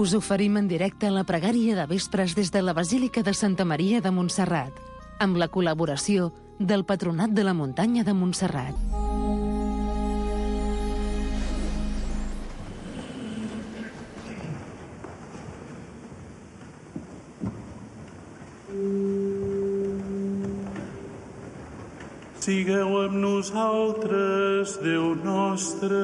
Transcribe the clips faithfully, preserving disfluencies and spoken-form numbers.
Us oferim en directe la pregària de vespres des de la Basílica de Santa Maria de Montserrat, amb la col·laboració del Patronat de la Muntanya de Montserrat. Sigueu amb nosaltres, Déu nostre.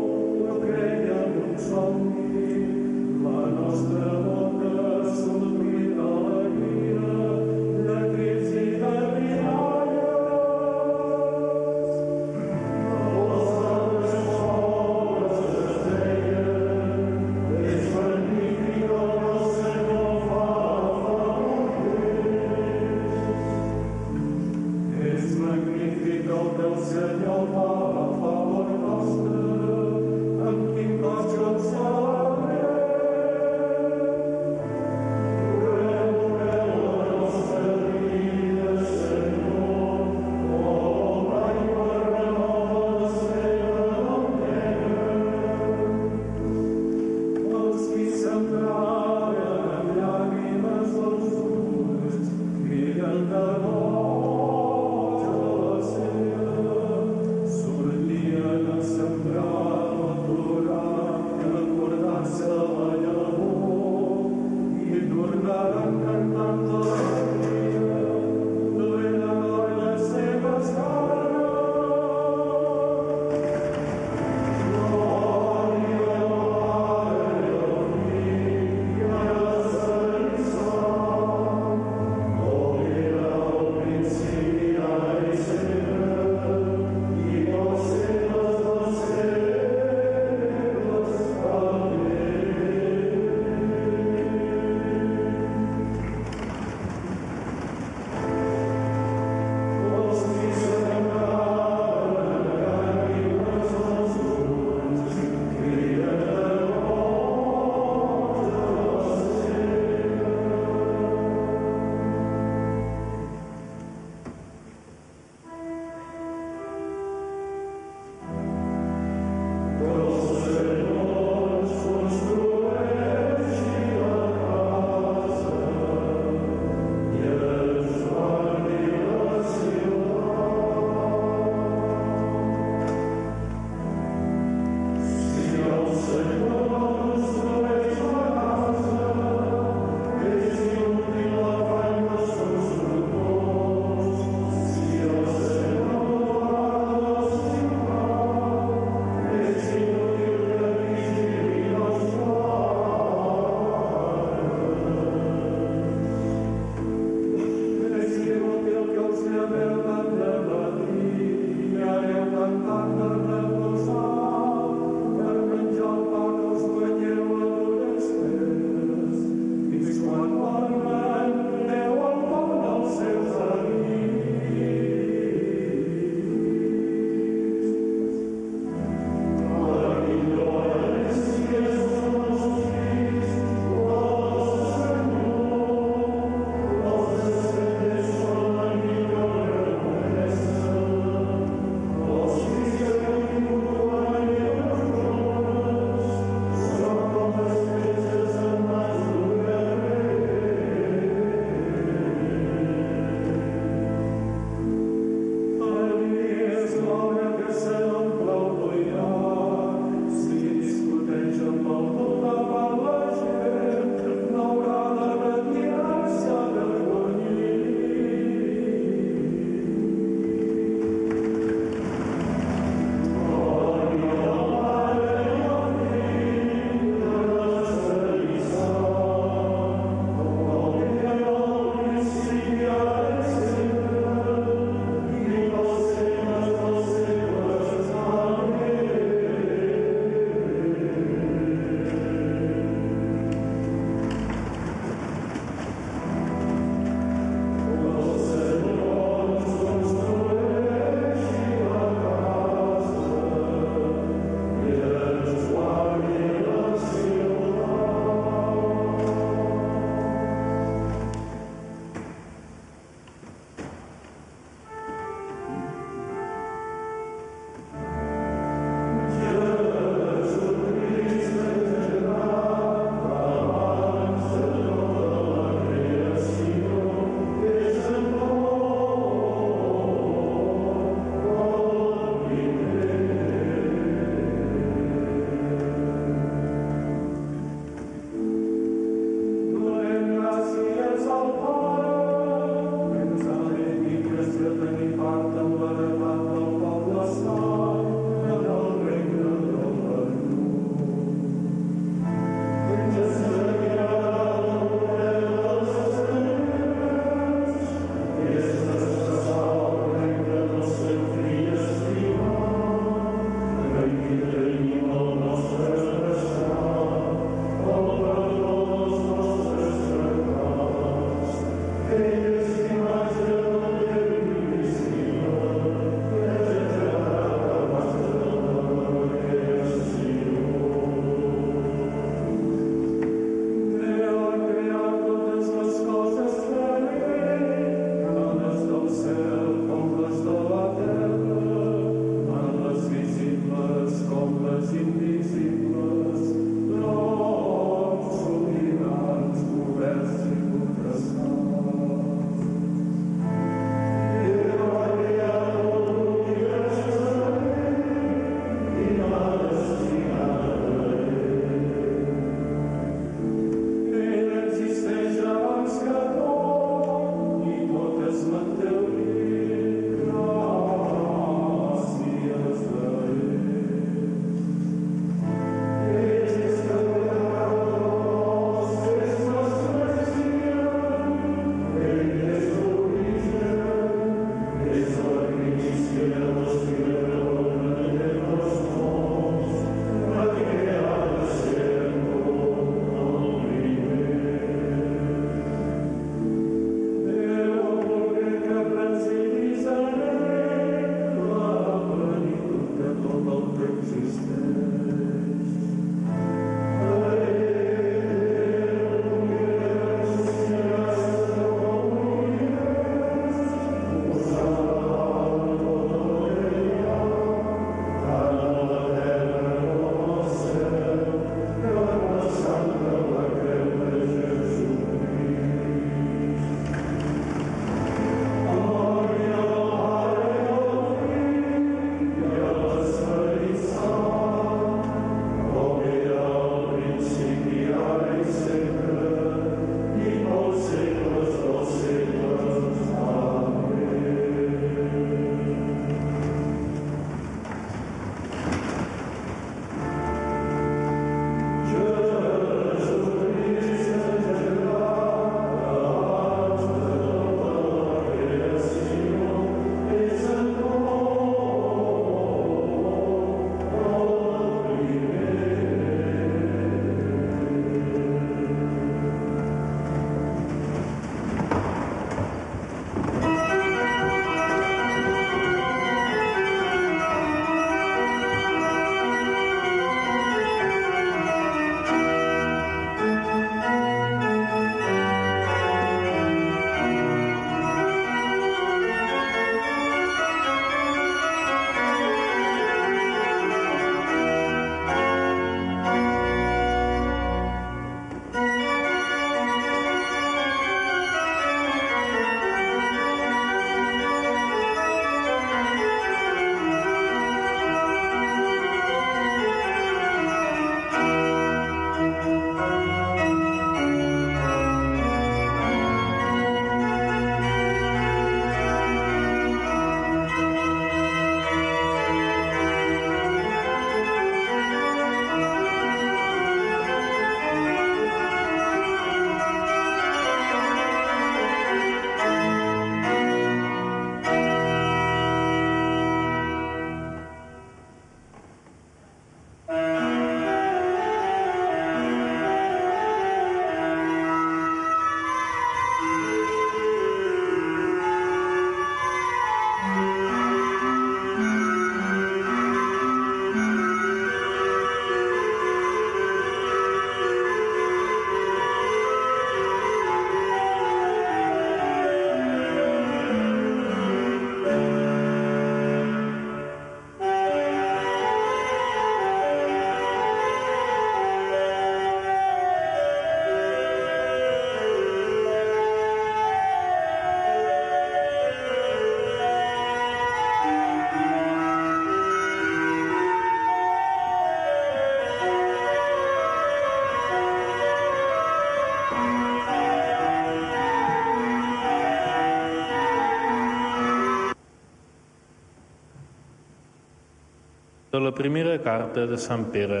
De la primera carta de Sant Pere.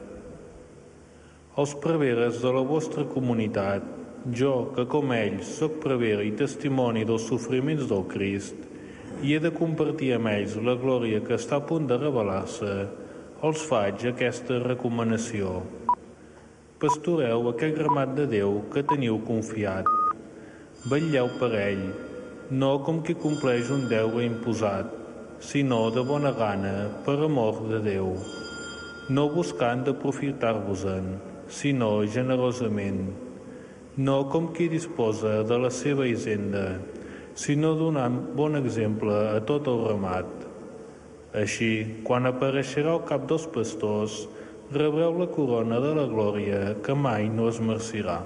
Els preveres de la vostra comunitat, jo, que com ells soc prevere i testimoni dels sofriments del Crist, i he de compartir amb ells la glòria que està a punt de revelar-se, els faig aquesta recomanació. Pastoreu aquell ramat de Déu que teniu confiat. Vetlleu per ell, no com qui compleix un deure imposat, sinó de bona gana per amor de Déu, no buscant d'aprofitar-vos-en, sinó generosament, no com qui disposa de la seva hisenda, sinó donant bon exemple a tot el ramat. Així, quan apareixerà el cap dels pastors, rebreu la corona de la glòria que mai no es marcirà.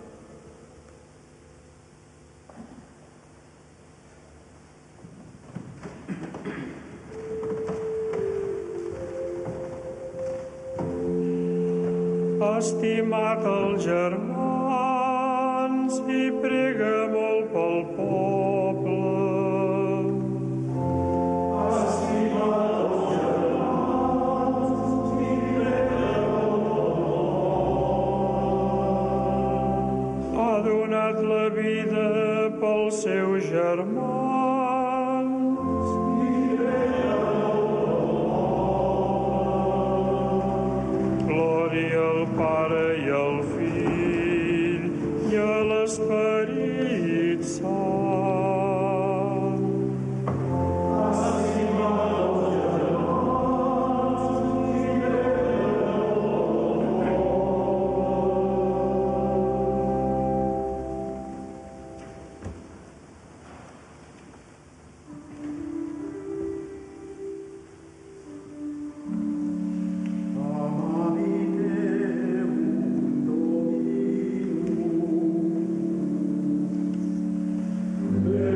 Estimat els germans, i prega molt pel poble. Estimat els germans, i prega molt pel poble. Ha donat la vida pels seus germans, i prega molt pel poble. Glòria al Pare i al Fill i a l'Esperit Sant. Estimat els germans, i prega molt pel poble.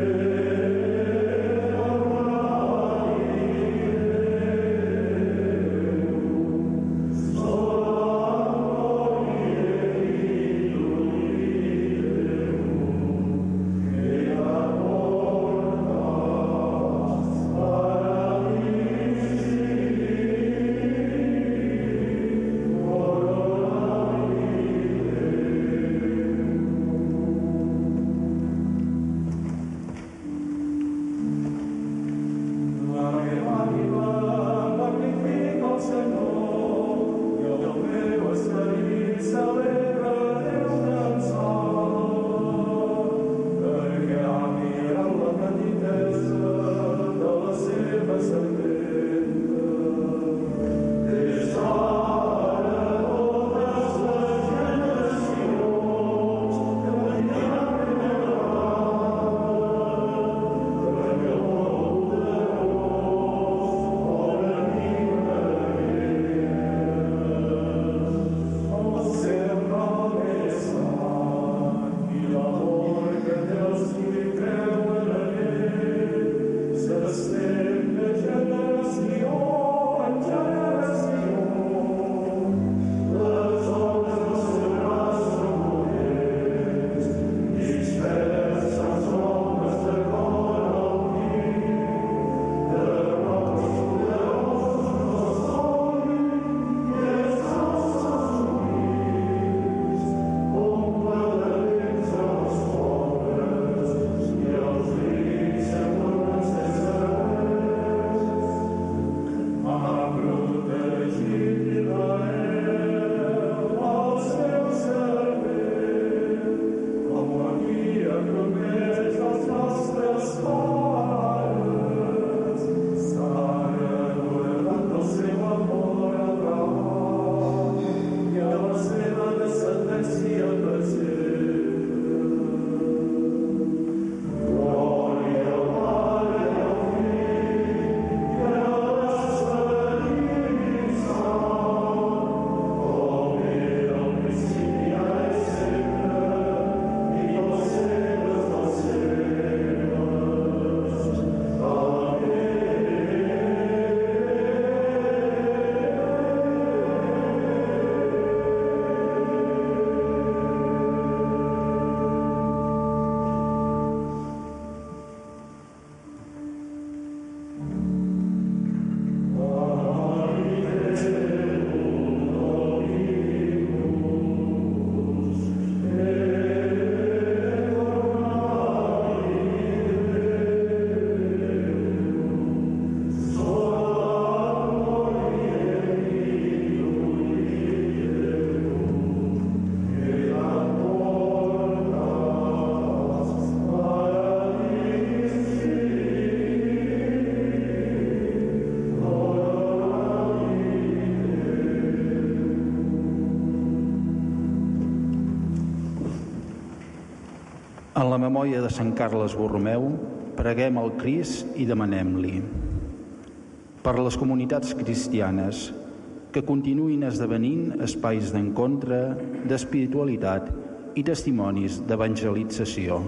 En la memòria de Sant Carles Borromeu, preguem al Crist i demanem-li per les comunitats cristianes que continuïn esdevenint espais d'encontre, d'espiritualitat i testimonis d'evangelització.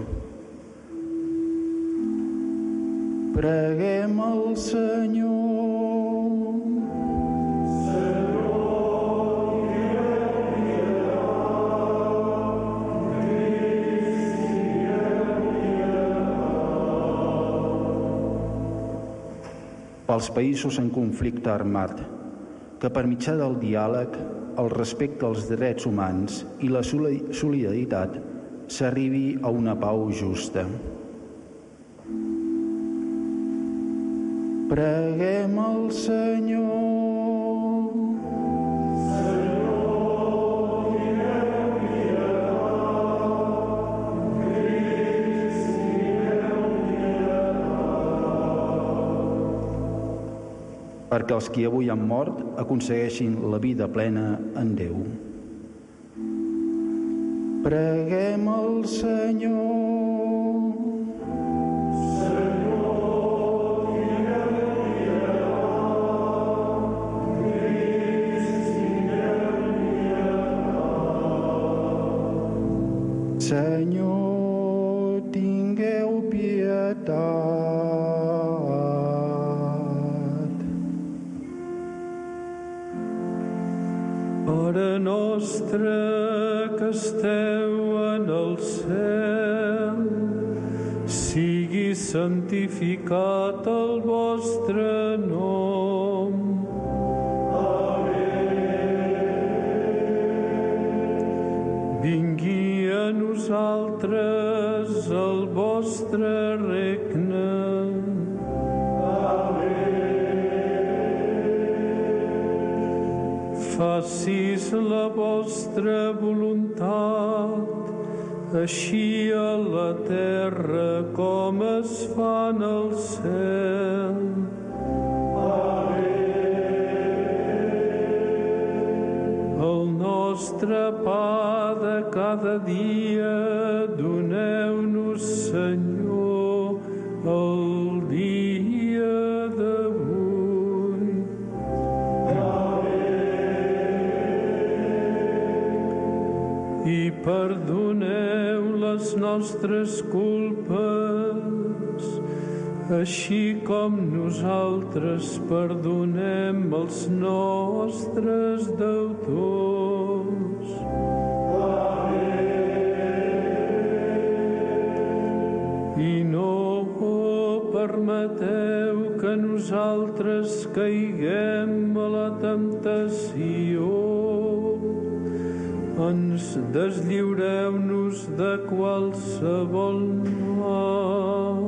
Preguem al Senyor. Pels països en conflicte armat, que per mitjà del diàleg, el respecte als drets humans i la solidaritat s'arribi a una pau justa. Preguem al Senyor. Perquè els qui avui han mort aconsegueixin la vida plena en Déu. Preguem al Senyor. Senyor, Senyor, tingueu pietat. Pare nostre que esteu en el cel, sigui santificat el vostre nom. Amén. Vingui a nosaltres el vostre regne. Facis la vostra voluntat, així a la terra com es fa en el cel. Amén. El nostre pa de cada dia doneu-nos, Senyor, el dia d'avui. I perdoneu les nostres culpes, així com nosaltres perdonem els nostres deutors. Amén. I no permeteu que nosaltres caiguem a la temptació. Ens deslliureu-nos de qualsevol mal.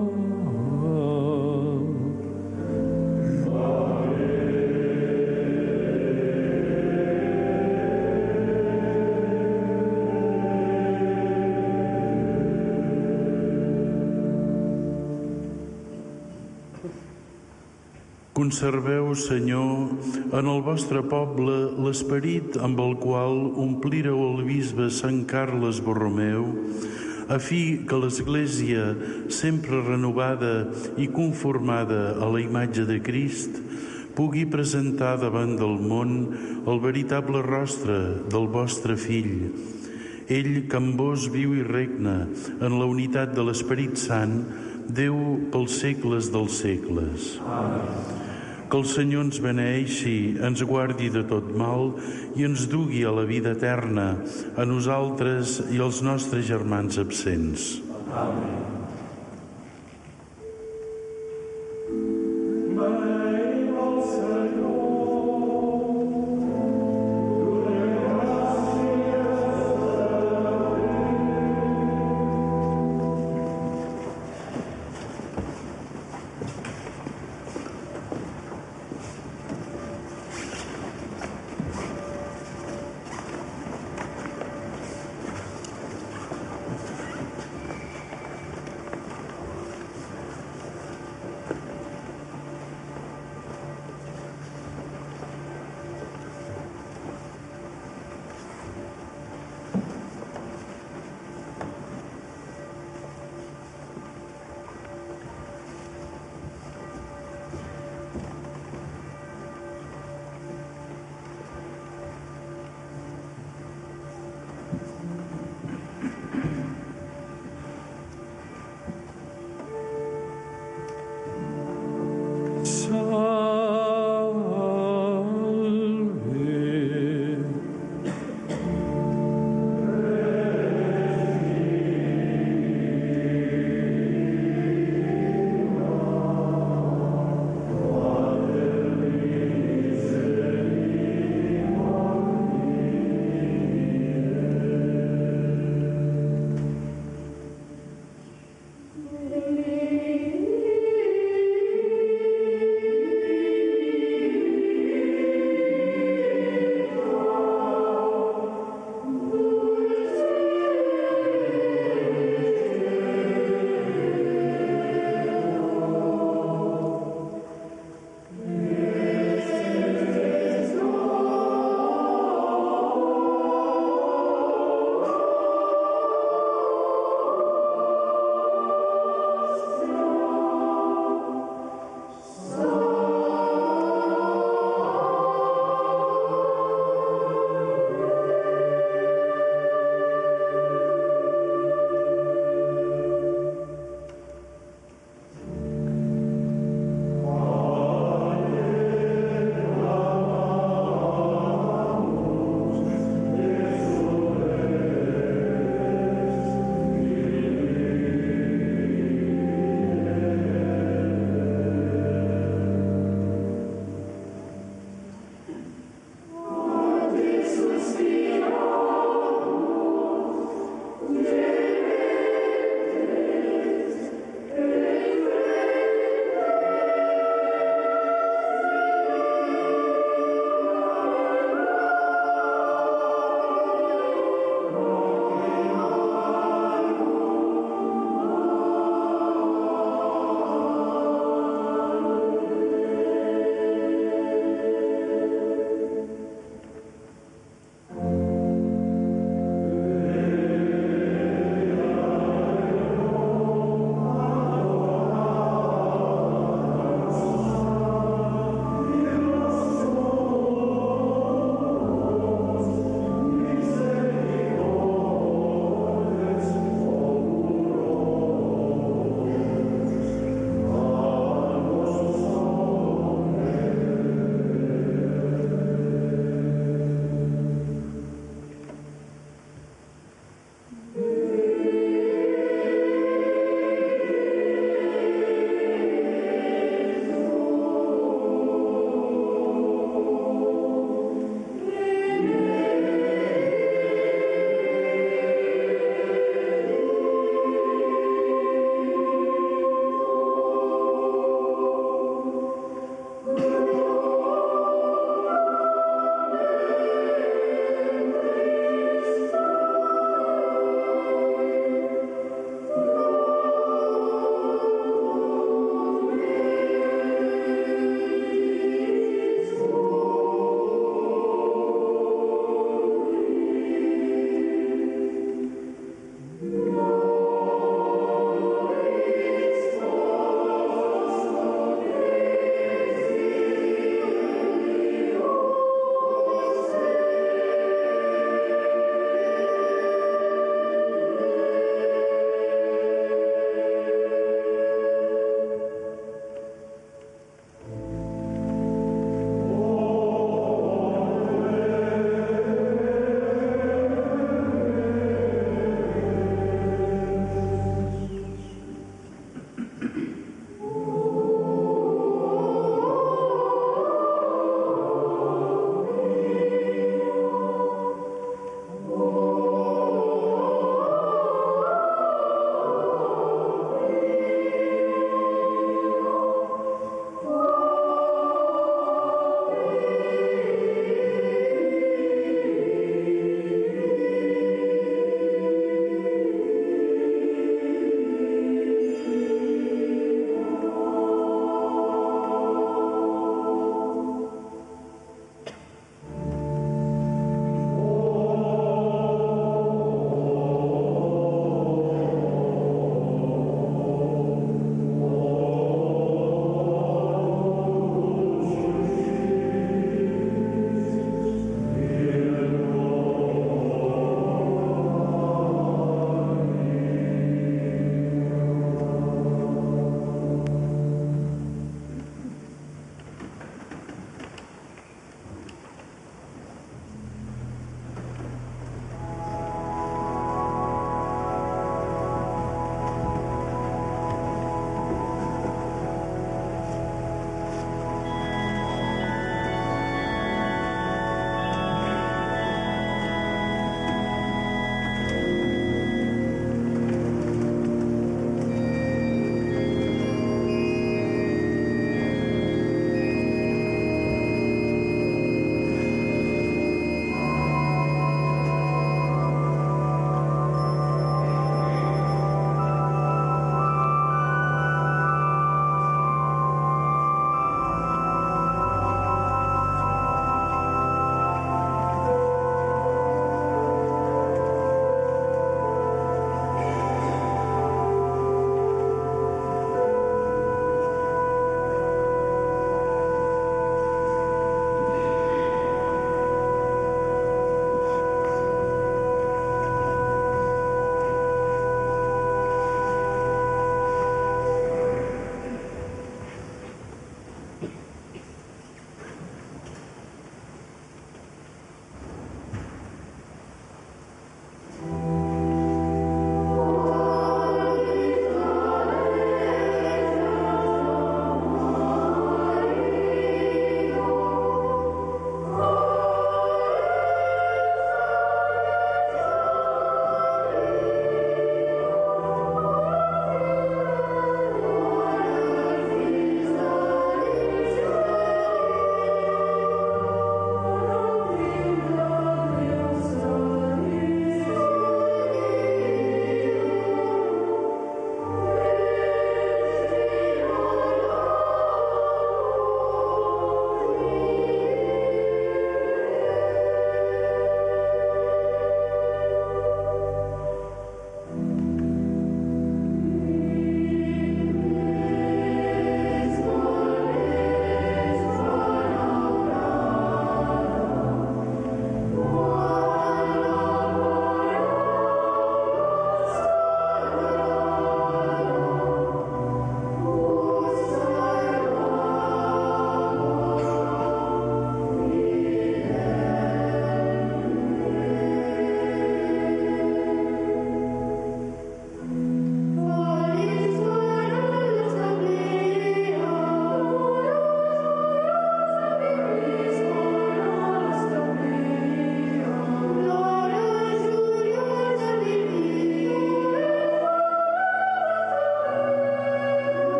Conserveu, Senyor, en el vostre poble l'esperit amb el qual omplíreu el bisbe Sant Carles Borromeu, a fi que l'Església, sempre renovada i conformada a la imatge de Crist, pugui presentar davant del món el veritable rostre del vostre Fill. Ell, que amb vos viu i regna en la unitat de l'Esperit Sant, Déu pels segles dels segles. Amén. Que el Senyor ens beneeixi, ens guardi de tot mal i ens dugui a la vida eterna, a nosaltres i als nostres germans absents. Amén.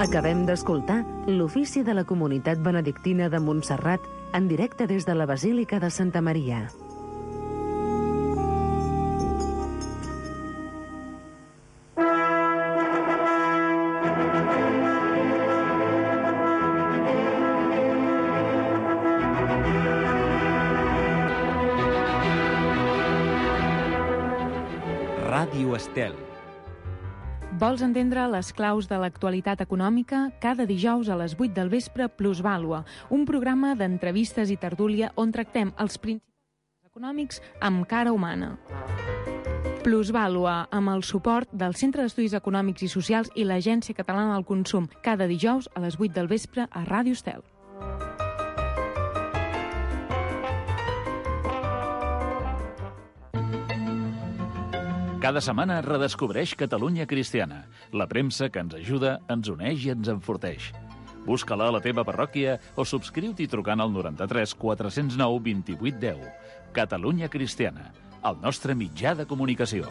Acabem d'escoltar l'ofici de la comunitat benedictina de Montserrat en directe des de la Basílica de Santa Maria. Ràdio Estel. Vols entendre les claus de l'actualitat econòmica? Cada dijous a les vuit del vespre, Plusvàlua, un programa d'entrevistes i tertúlia on tractem els principals econòmics amb cara humana. Plusvàlua, amb el suport del Centre d'Estudis Econòmics i Socials i l'Agència Catalana del Consum, cada dijous a les vuit del vespre a Ràdio Estel. Cada setmana redescobreix Catalunya Cristiana, la premsa que ens ajuda, ens uneix i ens enforteix. Busca-la a la teva parròquia o subscriu-t'hi trucant al noranta-tres quatre cents nou vint-i-vuit deu. Catalunya Cristiana, el nostre mitjà de comunicació.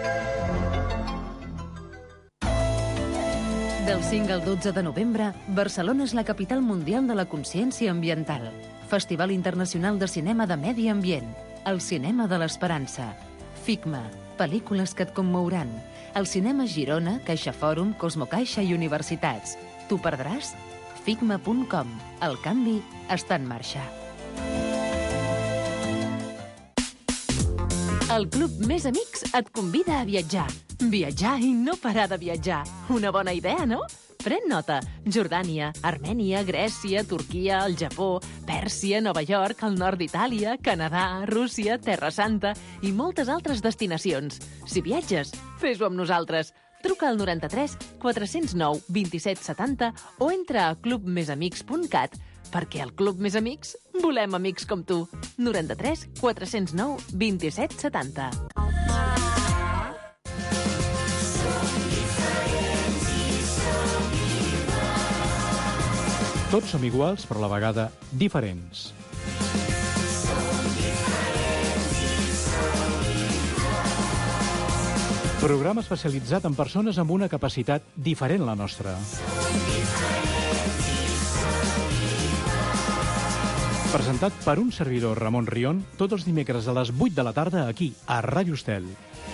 Del cinc al dotze de novembre, Barcelona és la capital mundial de la consciència ambiental. Festival Internacional de Cinema de Medi Ambient. El cinema de l'esperança. FICMA. Pel·lícules que et commouran. El cinema Girona, Caixa Fòrum, Cosmocaixa i universitats. T'ho perdràs? figma punt com. El canvi està en marxa. El Club Més Amics et convida a viatjar. Viatjar i no parar de viatjar. Una bona idea, no? Pren nota. Jordània, Armènia, Grècia, Turquia, el Japó, Pèrsia, Nova York, el nord d'Itàlia, Canadà, Rússia, Terra Santa i moltes altres destinacions. Si viatges, fes-ho amb nosaltres. Truca al noranta-tres quatre cents nou vint-i-set setanta o entra a club més amics punt cat perquè al Club Més Amics volem amics com tu. noranta-tres quatre cents nou vint-i-set setanta. Tots som iguals, però a la vegada diferents. Programa especialitzat en persones amb una capacitat diferent a la nostra. Presentat per un servidor, Ramon Rion, tots els dimecres a les vuit de la tarda aquí, a Ràdio Estel.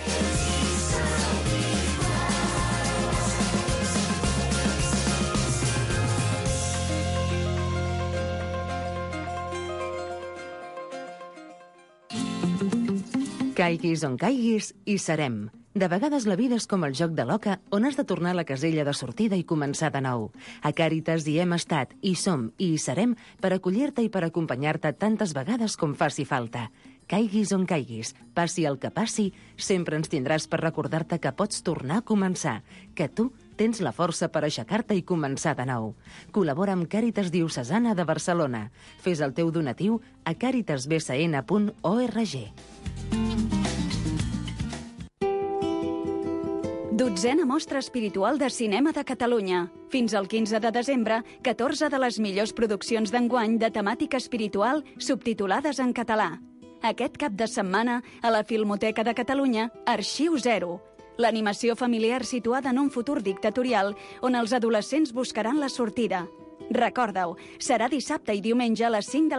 Caiguis on caiguis, hi serem. De vegades la vida és com el joc de l'oca, on has de tornar a la casella de sortida i començar de nou. A Càritas hi hem estat, hi som i hi serem per acollir-te i per acompanyar-te tantes vegades com faci falta. Caiguis on caiguis, passi el que passi, sempre ens tindràs per recordar-te que pots tornar a començar, que tu tens la força per aixecar-te i començar de nou. Col·labora amb Càritas Diocesana de Barcelona. Fes el teu donatiu a càritas b c n punt org. Dotzena mostra espiritual de cinema de Catalunya. Fins al quinze de desembre, catorze de les millors produccions d'enguany de temàtica espiritual subtitulades en català. Aquest cap de setmana, a la Filmoteca de Catalunya, Arxiu Zero. L'animació familiar situada en un futur dictatorial on els adolescents buscaran la sortida. Recorda-ho, serà dissabte i diumenge a les cinc de